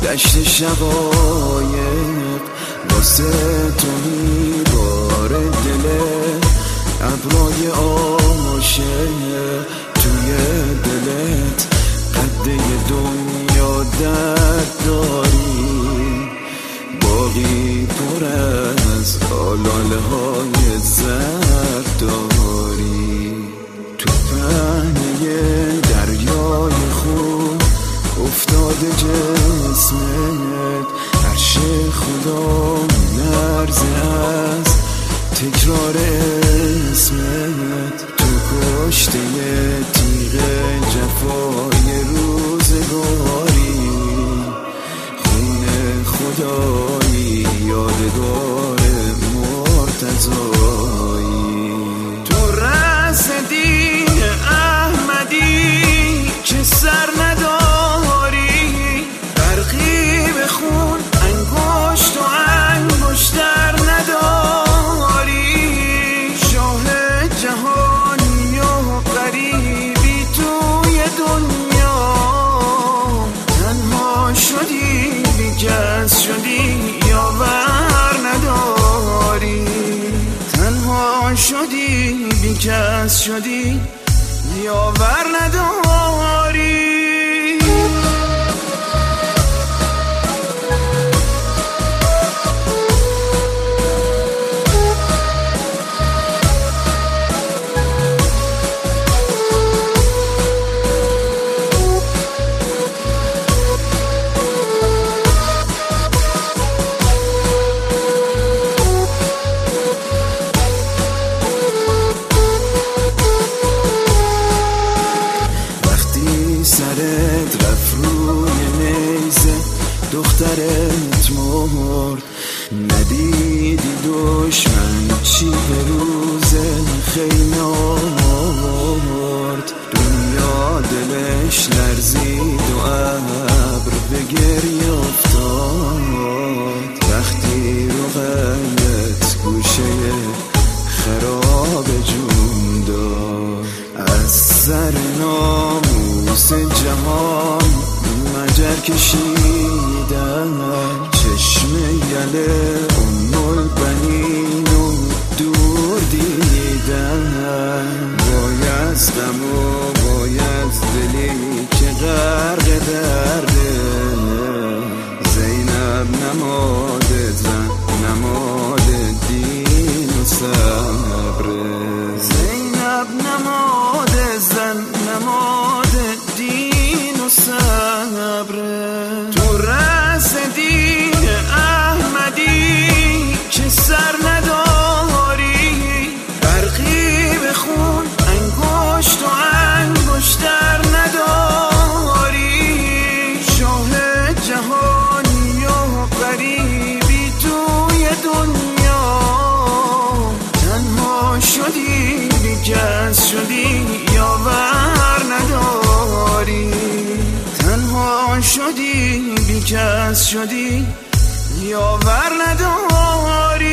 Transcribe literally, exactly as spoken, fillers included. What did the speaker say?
دشت شقایق واسه تو میباره دله، ابرای عاشق توی دلت، قده دنیا درد داری، باقی پر از آلاله های زرد داری. تو پهنه دریای خون افتاده جسمت، عرش خدا لرزه از تکرار اسمت. تو کشته تیغ جفای روزگاری، خون خدایی یادگار مرتضایی. تو رسدی احمدی که سر نداری، برقی به خون انگشت و انگشتر نداری. شاه جهانی و غریبی توی دنیا، تنها شدی بی‌کس شدی یاور نداری، تنها شدی بی‌کس شدی یاور نداری. سرت رفت روی نیزه دخترت مرد، ندیدی دشمن چی به روز خیمه آورد. دنیا دلش لرزید و ابر به گریه افتاد، وقتی رو قلبت گوشه خراب جون داد. از سر ناموس جهان مجر کشیدن، چشم یله ام البنین و دور دیدن. وای از غم و وای از دلی که غرق درده، زینب نماد زن نماد دین و صبره، زینب نماد زن نماد دین و صبره. تو رسدی احمدی که سر نداری، برقی به خون انگشت و انگشتر نداری. شاه جهانی و غریبی توی دنیا، تنها شدی بی‌کس شدی یاور نداری، تنها شدی بی‌کس شدی یاور نداری.